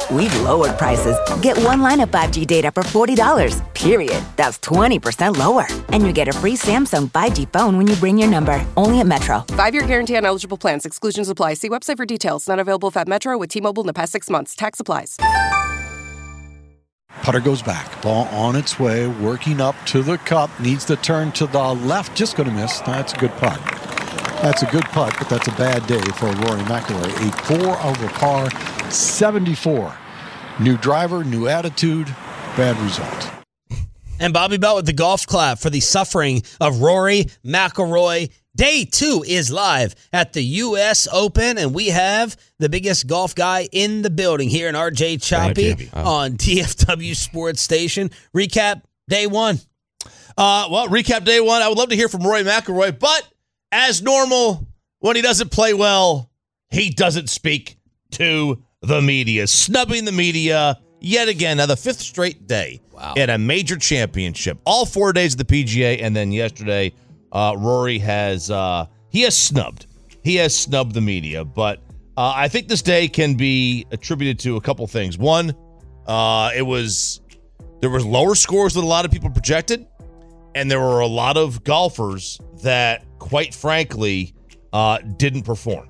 M: We've lowered prices. Get one line of five G data for forty dollars, period. That's twenty percent lower. And you get a free Samsung five G phone when you bring your number. Only at Metro.
N: Five-year guarantee on eligible plans. Exclusions apply. See website for details. Not available if at Metro with T-Mobile in the past six months. Tax applies.
O: Putter goes back. Ball on its way, working up to the cup. Needs to turn to the left. Just going to miss. That's a good putt. That's a good putt, but that's a bad day for Rory McIlroy. A four over par, seventy-four. New driver, new attitude, bad result.
G: And Bobby Belt with the golf clap for the suffering of Rory McIlroy. Day two is live at the U S Open, and we have the biggest golf guy in the building here in R J Choppy oh. on D F W Sports Station. Recap day one.
F: Uh, well, recap day one. I would love to hear from Rory McIlroy, but as normal, when he doesn't play well, he doesn't speak to the media, snubbing the media yet again. Now, the fifth straight day wow. at a major championship. All four days of the P G A, and then yesterday, uh, Rory has uh, he has snubbed. He has snubbed the media, but uh, I think this day can be attributed to a couple things. One, uh, it was there was lower scores than a lot of people projected, and there were a lot of golfers that, quite frankly, uh, didn't perform.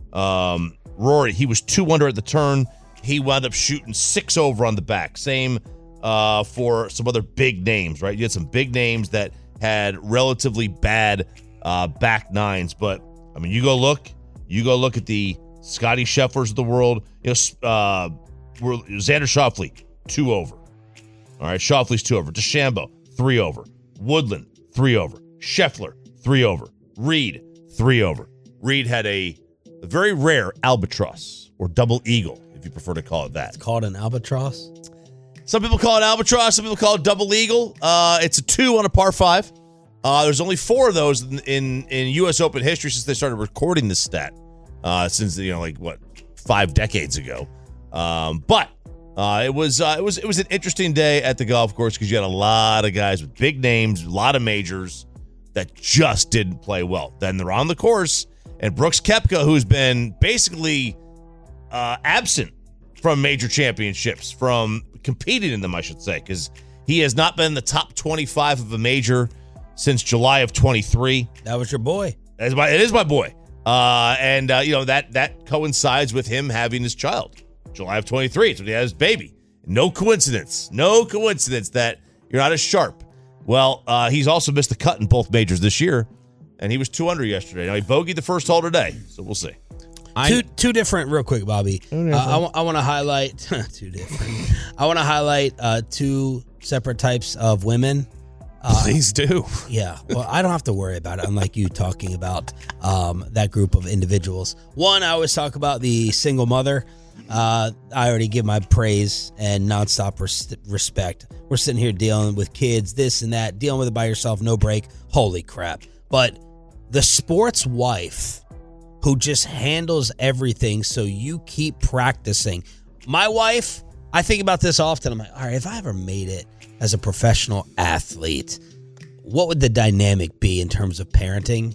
F: Um, Rory, he was two under at the turn. He wound up shooting six over on the back. Same uh, for some other big names, right? You had some big names that had relatively bad uh, back nines. But, I mean, you go look. You go look at the Scotty Schefflers of the world. You know, uh, Xander Schauffele, two over. All right, Schauffele's two over. DeChambeau, three over. Woodland, three over. Scheffler, three over. Reed, three over. Reed had a, a very rare albatross or double eagle, if you prefer to call it that.
G: It's called an albatross?
F: Some people call it albatross. Some people call it double eagle. Uh, it's a two on a par five. Uh, there's only four of those in, in, in U S Open history since they started recording this stat. Uh, since, you know, like, what, five decades ago. Um, but uh, it was uh, it was it was an interesting day at the golf course because you had a lot of guys with big names, a lot of majors that just didn't play well. Then they're on the course, and Brooks Koepka, who's been basically uh, absent from major championships, from competing in them, I should say, because he has not been in the top twenty-five of a major since July of twenty-three.
G: That was your boy.
F: It is my, it is my boy. Uh, and, uh, you know, that that coincides with him having his child. July of twenty-three. It's when he had his baby. No coincidence. No coincidence that you're not as sharp. Well, uh, he's also missed the cut in both majors this year, and he was two under yesterday. Now, he bogeyed the first hole today, so we'll see.
G: Two two different, real quick, Bobby. Uh, I, w- I want to highlight two different. I want to highlight uh, two separate types of women. Uh,
H: Please do.
G: Yeah. Well, I don't have to worry about it, unlike you talking about um, that group of individuals. One, I always talk about the single mother. Uh, I already give my praise and nonstop res- respect. We're sitting here dealing with kids, this and that, dealing with it by yourself, no break. Holy crap. But the sports wife who just handles everything so you keep practicing. My wife, I think about this often. I'm like, all right, if I ever made it as a professional athlete, what would the dynamic be in terms of parenting?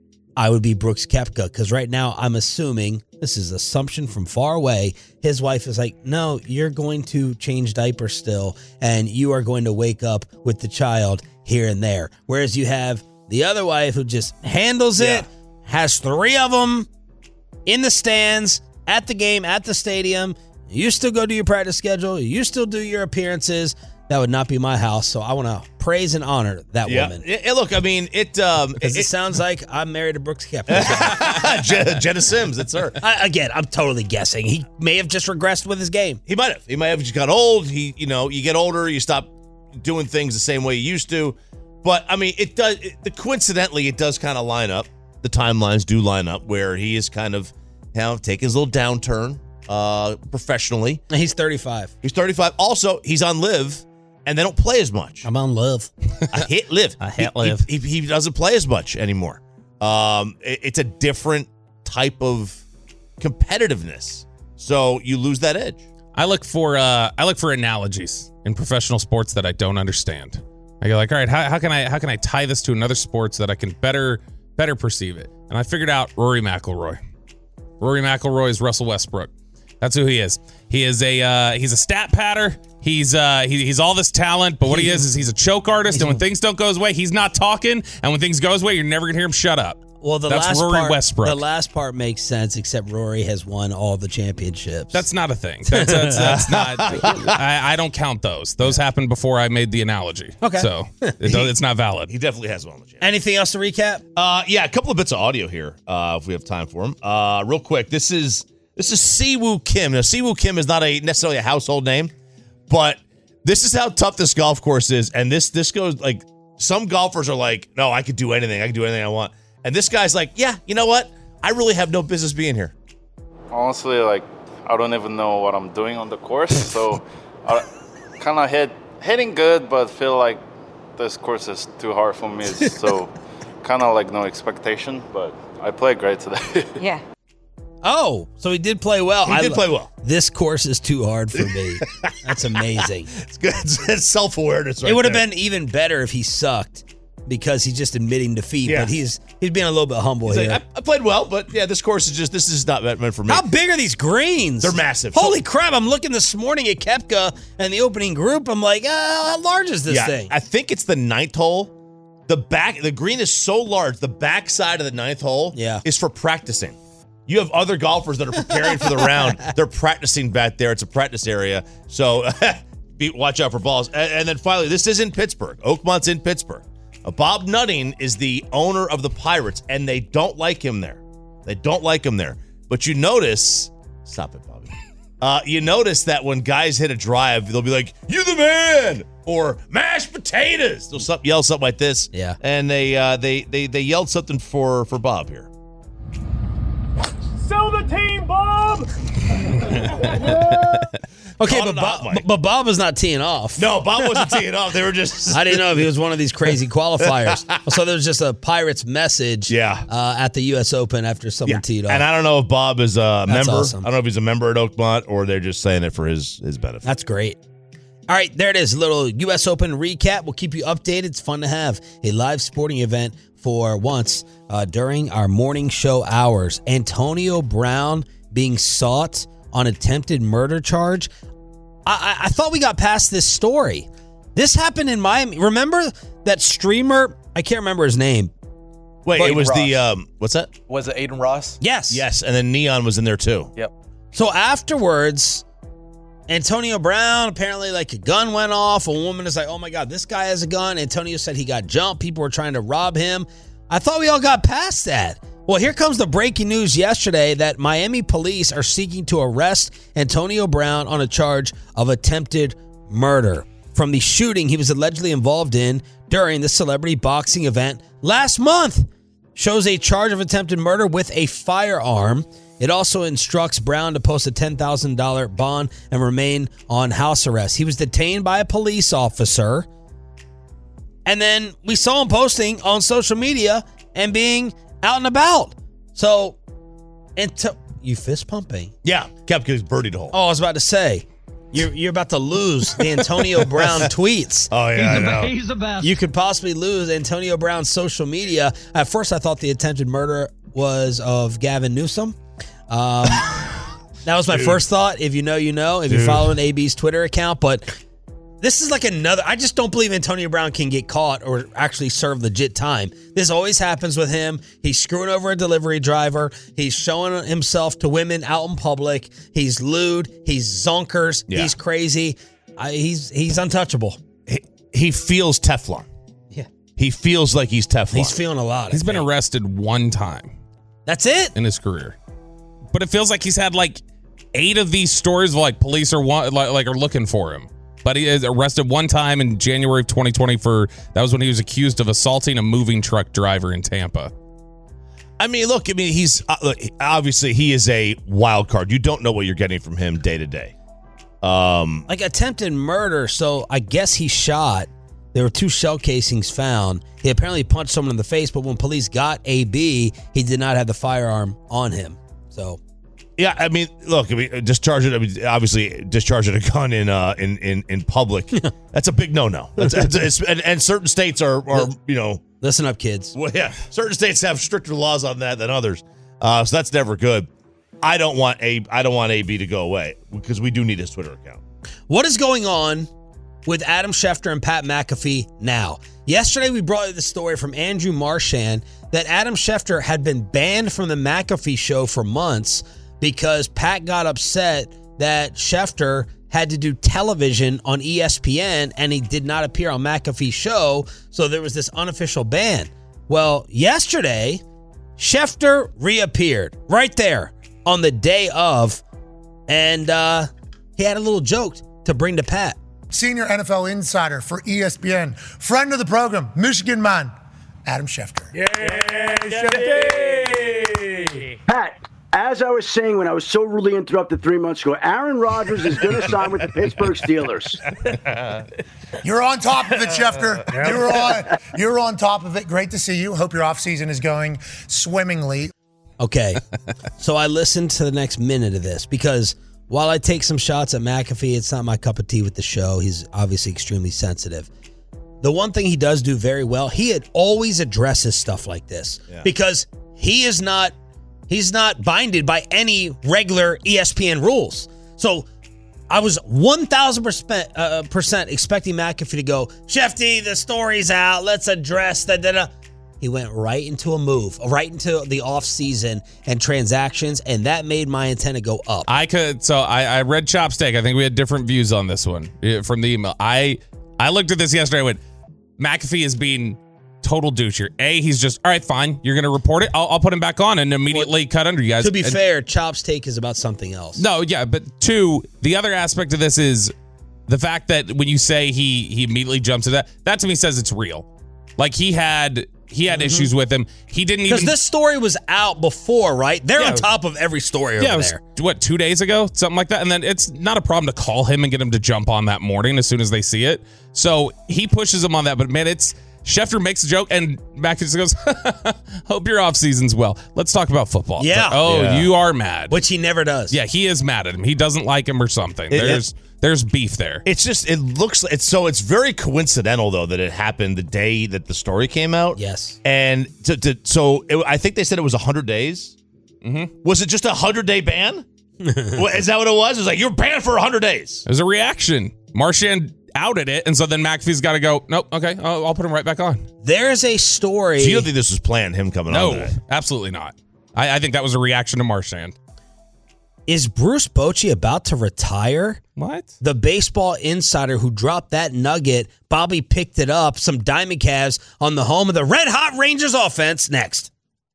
G: I would be Brooks Koepka, because right now I'm assuming, this is assumption from far away, his wife is like, no, you're going to change diapers still, and you are going to wake up with the child here and there. Whereas you have the other wife who just handles it, yeah. has three of them in the stands, at the game, at the stadium. You still go do your practice schedule. You still do your appearances. That would not be my house, so I want to praise and honor that
F: yeah.
G: woman.
F: It, it, look, I mean, it... Um,
G: because it, it sounds like I'm married to Brooks Koepka.
F: Jenna, Jenna Sims, it's her.
G: I, again, I'm totally guessing. He may have just regressed with his game.
F: He might have. He might have just got old. He, you know, you get older, you stop doing things the same way you used to. But, I mean, it does... It, the, coincidentally, it does kind of line up. The timelines do line up where he is kind of, you know, taking his little downturn uh, professionally.
G: He's thirty-five.
F: He's thirty-five. Also, he's on Live. And they don't play as much.
G: I'm on Live.
F: I hit Live.
G: I hit
F: he,
G: Live.
F: He, he, he doesn't play as much anymore. Um, it, it's a different type of competitiveness. So you lose that edge.
H: I look for uh, I look for analogies in professional sports that I don't understand. I go like, all right, how, how can I how can I tie this to another sport so that I can better better perceive it? And I figured out Rory McIlroy. Rory McIlroy is Russell Westbrook. That's who he is. He is a uh, he's a stat patter. He's uh, he, he's all this talent, but what he is is he's a choke artist. And when things don't go his way, he's not talking. And when things go his way, you're never gonna hear him shut up.
G: Well, the
H: That's
G: last
H: Rory
G: part,
H: Westbrook.
G: The last part makes sense, except Rory has won all the championships.
H: That's not a thing. That's, that's, that's not. I, I don't count those. Those yeah. happened before I made the analogy.
G: Okay,
H: so it, it's not valid.
F: He definitely has one.
G: Anything else to recap?
F: Uh, yeah, a couple of bits of audio here, uh, if we have time for them. Uh, real quick, this is this is Siwoo Kim. Now, Siwoo Kim is not a necessarily a household name, but this is how tough this golf course is, and this this goes like some golfers are like, no, I could do anything. I can do anything I want. And this guy's like, yeah, you know what? I really have no business being here.
Q: Honestly, like, I don't even know what I'm doing on the course. So I kind of hit hitting good, but feel like this course is too hard for me. So kind of like no expectation, but I played great today.
C: Yeah.
G: Oh, so he did play well.
F: He
G: I
F: did
G: lo-
F: play well.
G: This course is too hard for me. That's amazing.
F: It's good. It's self-awareness right
G: It would have
F: there.
G: been even better if he sucked because he's just admitting defeat.
F: Yeah.
G: But he's he's being a little bit humble
F: He's
G: here.
F: like, I, I played well, but yeah, this course is just, this is not meant for me.
G: How big are these greens?
F: They're massive.
G: Holy crap. I'm looking this morning at Koepka and the opening group. I'm like, ah, how large is this
F: yeah,
G: thing?
F: I think it's the ninth hole. The back, the green is so large. The back side of the ninth hole
G: yeah.
F: is for practicing. You have other golfers that are preparing for the round. They're practicing back there. It's a practice area. So be, watch out for balls. And, and then finally, this is in Pittsburgh. Oakmont's in Pittsburgh. Uh, Bob Nutting is the owner of the Pirates, and they don't like him there. They don't like him there. But you notice, stop it, Bobby. Uh, you notice that when guys hit a drive, they'll be like, "You the man," or "Mashed potatoes." They'll some, yell something like this.
G: Yeah.
F: And they uh, they they they yelled something for for Bob here.
R: Sell the team, Bob!
G: Okay,
F: Call
G: but
F: it
G: Bob,
F: out, Mike.
G: but Bob was not teeing off.
F: No, Bob wasn't teeing off. They were just.
G: I didn't know if he was one of these crazy qualifiers. So there was just a Pirates message
F: Yeah.
G: uh, at the U S Open after someone
F: Yeah.
G: teed off.
F: And I don't know if Bob is a
G: That's
F: member.
G: awesome.
F: I don't know if he's a member at Oakmont or they're just saying it for his his benefit.
G: That's great. All right, there it is. A little U S Open recap. We'll keep you updated. It's fun to have a live sporting event for once uh, during our morning show hours. Antonio Brown being sought on attempted murder charge. I, I, I thought we got past this story. This happened in Miami. Remember that streamer? I can't remember his name.
F: Wait,
S: Aiden
F: it was
S: Ross.
F: the um, what's that?
S: Was it Aiden Ross?
G: Yes.
F: Yes, and then Neon was in there too.
S: Yep.
G: So afterwards, Antonio Brown, apparently like a gun went off. A woman is like, oh my God, this guy has a gun. Antonio said he got jumped. People were trying to rob him. I thought we all got past that. Well, here comes the breaking news yesterday that Miami police are seeking to arrest Antonio Brown on a charge of attempted murder from the shooting he was allegedly involved in during the celebrity boxing event last month. Shows a charge of attempted murder with a firearm. It also instructs Brown to post a ten thousand dollars bond and remain on house arrest. He was detained by a police officer. And then we saw him posting on social media and being out and about. So, into, you fist pumping?
F: Yeah, Koepka's birdied hole.
G: Oh, I was about to say, you're you're about to lose the Antonio Brown tweets.
F: Oh, yeah, I know.
R: He's the best.
G: You could possibly lose Antonio Brown's social media. At first, I thought the attempted murder was of Gavin Newsom. Um, that was my
F: Dude.
G: first thought. If you know, you know. If
F: Dude.
G: you're following A B's Twitter account, but this is like another. I just don't believe Antonio Brown can get caught or actually serve legit time. This always happens with him. He's screwing over a delivery driver. He's showing himself to women out in public. He's lewd. He's zonkers.
F: Yeah.
G: He's crazy. I, he's he's untouchable.
F: He, he feels Teflon.
G: Yeah.
F: He feels like he's Teflon.
G: He's feeling a lot.
H: He's
G: I
H: been
G: think.
H: arrested one time
G: That's it.
H: in his career, but it feels like he's had like eight of these stories of like police are wa- like, like are looking for him. But he is arrested one time in January of twenty twenty for that was when he was accused of assaulting a moving truck driver in Tampa.
F: I mean, look, I mean, he's uh, look, obviously he is a wild card. You don't know what you're getting from him day to day. Um,
G: Like attempted murder. So I guess he shot. There were two shell casings found. He apparently punched someone in the face, but when police got A B, he did not have the firearm on him. So,
F: yeah, I mean, look, I mean, discharging. I mean, obviously, discharging a gun in uh in in, in public. That's a big no no. That's, that's it's, and, and certain states are are you know.
G: Listen up, kids.
F: Well, yeah, certain states have stricter laws on that than others. Uh, so that's never good. I don't want A. I don't want A B to go away because we do need his Twitter account.
G: What is going on with Adam Schefter and Pat McAfee now? Yesterday, we brought you the story from Andrew Marchand that Adam Schefter had been banned from the McAfee show for months because Pat got upset that Schefter had to do television on E S P N and he did not appear on McAfee's show, so there was this unofficial ban. Well, yesterday, Schefter reappeared right there on the day of, and uh, he had a little joke to bring to Pat.
R: Senior N F L insider for E S P N, friend of the program, Michigan man, Adam Schefter.
S: Yay, Schefter! Pat, as I was saying when I was so rudely interrupted three months ago, Aaron Rodgers is going to sign with the Pittsburgh Steelers.
R: You're on top of it, Schefter.
S: Yep.
R: You're on, you're on top of it. Great to see you. Hope your offseason is going swimmingly.
G: Okay, so I listened to the next minute of this because while I take some shots at McAfee, it's not my cup of tea with the show. He's obviously extremely sensitive. The one thing he does do very well, he had always addresses stuff like this
F: Yeah.
G: because he is not he's not binded by any regular E S P N rules. So I was one thousand percent uh, percent expecting McAfee to go, Shefty, the story's out. Let's address that. Da, da. He went right into a move, right into the offseason and transactions, and that made my antenna go up.
H: I could, so I, I read Chopstick. I think we had different views on this one uh, from the email. I I looked at this yesterday. I went, McAfee is being total douche here. A, he's just, all right, fine. You're going to report it. I'll, I'll put him back on and immediately well, cut under you guys.
G: To be
H: and,
G: fair, Chop's take is about something else.
H: No, yeah, but two, the other aspect of this is the fact that when you say he he immediately jumps to that, that to me says it's real. Like he had he had mm-hmm. issues with him. He didn't even
G: because this story was out before, right? They're
H: yeah,
G: on top of every story over
H: yeah, it was,
G: there.
H: What, two days ago, something like that, and then it's not a problem to call him and get him to jump on that morning as soon as they see it. So he pushes him on that, but man, it's Schefter makes a joke and Mac just goes, "Hope your off season's well. Let's talk about football."
G: Yeah.
H: Like, oh,
F: yeah.
H: you are mad,
G: which he never does.
H: Yeah, he is mad at him. He doesn't like him or something.
F: It,
H: there's
F: it,
H: there's beef there.
F: It's just it looks it's so it's very coincidental though that it happened the day that the story came out.
G: Yes,
F: and to, to so it, I think they said it was a hundred days.
H: Mm-hmm.
F: Was it just a hundred day ban? Is that what it was? It was like you're banned for a hundred days.
H: It was a reaction. Marchand outed it, and so then McAfee's got to go, nope, okay, I'll, I'll put him right back on.
G: There's a story.
F: So you don't think this was planned, him coming
H: no,
F: on today?
H: No, absolutely not. I, I think that was a reaction to Marchand.
G: Is Bruce Bochy about to retire?
H: What?
G: The baseball insider who dropped that nugget, Bobby picked it up, some Diamond Calves on the home of the Red Hot Rangers offense next.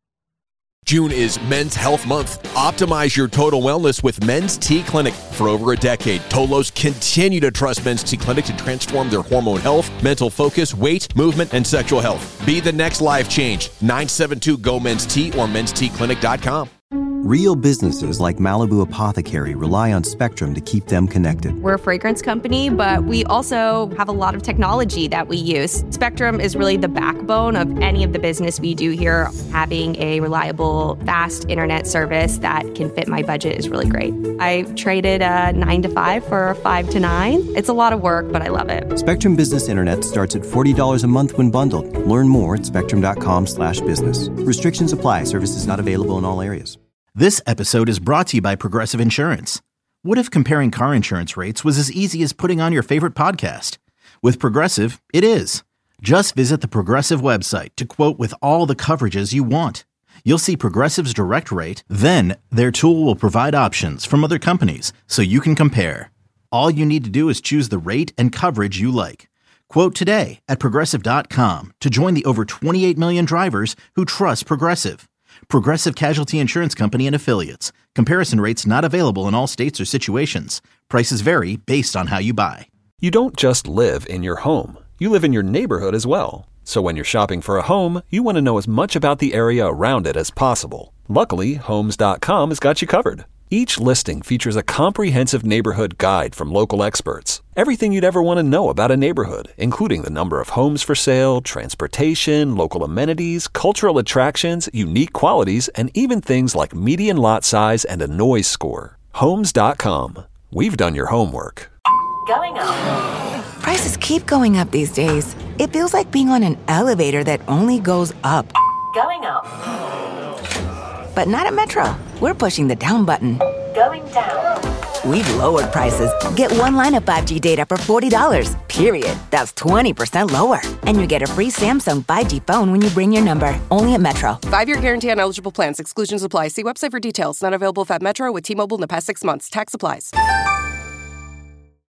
K: June is Men's Health Month. Optimize your total wellness with Men's T Clinic. For over a decade, Tolos continue to trust Men's T Clinic to transform their hormone health, mental focus, weight, movement, and sexual health. Be the next life change. nine seven two, G O, Men's T or mens t clinic dot com.
B: Real businesses like Malibu Apothecary rely on Spectrum to keep them connected.
C: We're a fragrance company, but we also have a lot of technology that we use. Spectrum is really the backbone of any of the business we do here. Having a reliable, fast internet service that can fit my budget is really great. I traded a nine to five for a five to nine. It's a lot of work, but I love it.
B: Spectrum Business Internet starts at forty dollars a month when bundled. Learn more at spectrum.com slash business. Restrictions apply. Services not available in all areas.
D: This episode is brought to you by Progressive Insurance. What if comparing car insurance rates was as easy as putting on your favorite podcast? With Progressive, it is. Just visit the Progressive website to quote with all the coverages you want. You'll see Progressive's direct rate, then their tool will provide options from other companies so you can compare. All you need to do is choose the rate and coverage you like. Quote today at Progressive dot com to join the over twenty-eight million drivers who trust Progressive. Progressive Casualty Insurance Company and Affiliates. Comparison rates not available in all states or situations. Prices vary based on how you buy.
L: You don't just live in your home. You live in your neighborhood as well. So when you're shopping for a home, you want to know as much about the area around it as possible. Luckily, homes dot com has got you covered. Each listing features a comprehensive neighborhood guide from local experts. Everything you'd ever want to know about a neighborhood, including the number of homes for sale, transportation, local amenities, cultural attractions, unique qualities, and even things like median lot size and a noise score. homes dot com. We've done your homework.
M: Going up. Prices keep going up these days. It feels like being on an elevator that only goes up. Going up. But not at Metro. we're pushing the down button.
T: Going down.
M: We've lowered prices. Get one line of five G data for forty dollars, period. That's twenty percent lower. And you get a free Samsung five G phone when you bring your number. Only at Metro.
N: Five-year guarantee on eligible plans. Exclusions apply. See website for details. Not available if at Metro with T-Mobile in the past six months. Tax applies.